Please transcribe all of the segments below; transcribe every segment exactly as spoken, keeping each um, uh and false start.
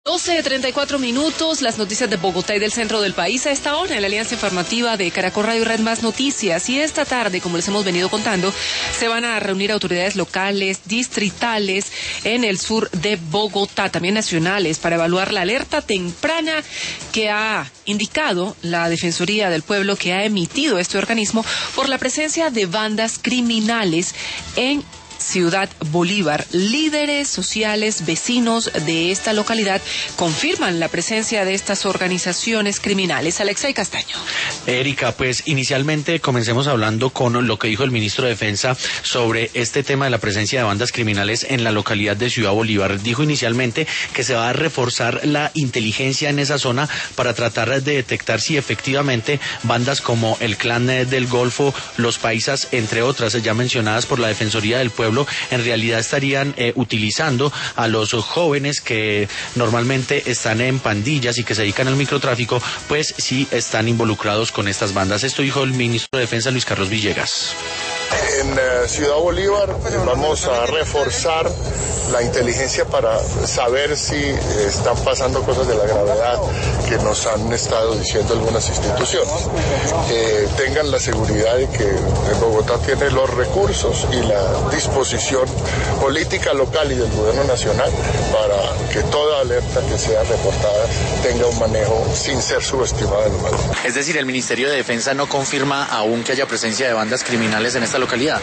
doce treinta y cuatro minutos, las noticias de Bogotá y del centro del país a esta hora en la alianza informativa de Caracol Radio y Red Más Noticias. Y esta tarde, como les hemos venido contando, se van a reunir autoridades locales, distritales en el sur de Bogotá, también nacionales, para evaluar la alerta temprana que ha indicado la Defensoría del Pueblo, que ha emitido este organismo por la presencia de bandas criminales en Ciudad Bolívar. Líderes sociales, vecinos de esta localidad confirman la presencia de estas organizaciones criminales. Alexei Castaño. Erika, pues inicialmente comencemos hablando con lo que dijo el ministro de Defensa sobre este tema de la presencia de bandas criminales en la localidad de Ciudad Bolívar. Dijo inicialmente que se va a reforzar la inteligencia en esa zona para tratar de detectar si efectivamente bandas como el Clan del Golfo, los Paisas, entre otras ya mencionadas por la Defensoría del Pueblo, en realidad estarían eh, utilizando a los jóvenes que normalmente están en pandillas y que se dedican al microtráfico, pues sí están involucrados con estas bandas. Esto dijo el ministro de Defensa, Luis Carlos Villegas. En uh, Ciudad Bolívar vamos a reforzar la inteligencia para saber si están pasando cosas de la gravedad que nos han estado diciendo algunas instituciones. Eh, tengan la seguridad de que Bogotá tiene los recursos y la disposición política local y del gobierno nacional para que toda alerta que sea reportada tenga un manejo sin ser subestimada en lo malo. Es decir, el Ministerio de Defensa no confirma aún que haya presencia de bandas criminales en esta localidad.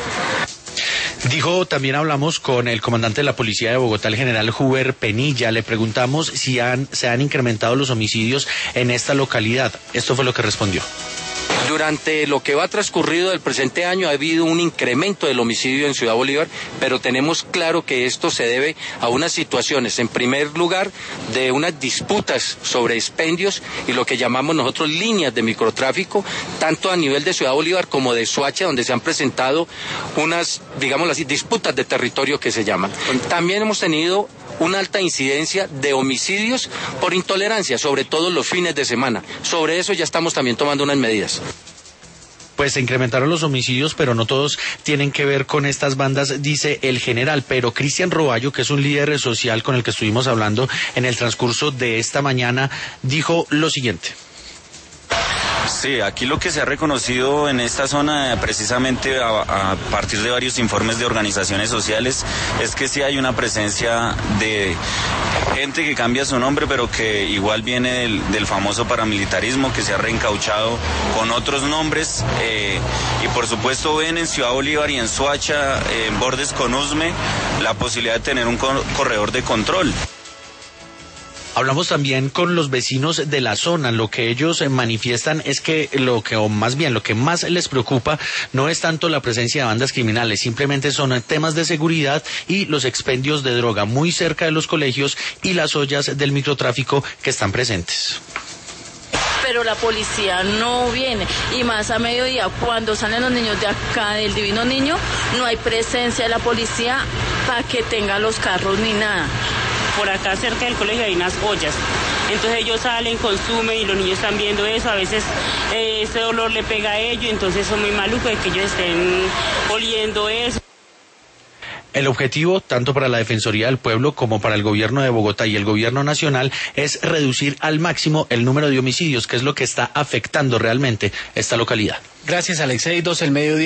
Dijo, también hablamos con el comandante de la Policía de Bogotá, el general Huber Penilla. Le preguntamos si han, se han incrementado los homicidios en esta localidad. Esto fue lo que respondió. Durante lo que va transcurrido del presente año ha habido un incremento del homicidio en Ciudad Bolívar, pero tenemos claro que esto se debe a unas situaciones, en primer lugar, de unas disputas sobre expendios y lo que llamamos nosotros líneas de microtráfico, tanto a nivel de Ciudad Bolívar como de Soacha, donde se han presentado unas, digamos así, disputas de territorio que se llaman. También hemos tenido una alta incidencia de homicidios por intolerancia, sobre todo los fines de semana. Sobre eso ya estamos también tomando unas medidas. Pues se incrementaron los homicidios, pero no todos tienen que ver con estas bandas, dice el general. Pero Cristian Roballo, que es un líder social con el que estuvimos hablando en el transcurso de esta mañana, dijo lo siguiente. Sí, aquí lo que se ha reconocido en esta zona, precisamente a, a partir de varios informes de organizaciones sociales, es que sí hay una presencia de gente que cambia su nombre, pero que igual viene del, del famoso paramilitarismo, que se ha reencauchado con otros nombres, eh, y por supuesto ven en Ciudad Bolívar y en Soacha, eh, en bordes con Usme, la posibilidad de tener un corredor de control. Hablamos también con los vecinos de la zona. Lo que ellos manifiestan es que lo que, o más bien lo que más les preocupa no es tanto la presencia de bandas criminales, simplemente son temas de seguridad y los expendios de droga muy cerca de los colegios y las ollas del microtráfico que están presentes. Pero la policía no viene, y más a mediodía cuando salen los niños de acá del Divino Niño, no hay presencia de la policía para que tenga los carros ni nada. Por acá cerca del colegio hay unas ollas, entonces ellos salen, consumen y los niños están viendo eso, a veces eh, ese olor le pega a ellos, entonces son muy malucos de que ellos estén oliendo eso. El objetivo, tanto para la Defensoría del Pueblo como para el gobierno de Bogotá y el gobierno nacional, es reducir al máximo el número de homicidios, que es lo que está afectando realmente esta localidad. Gracias, Alexei. Dos el mediodía.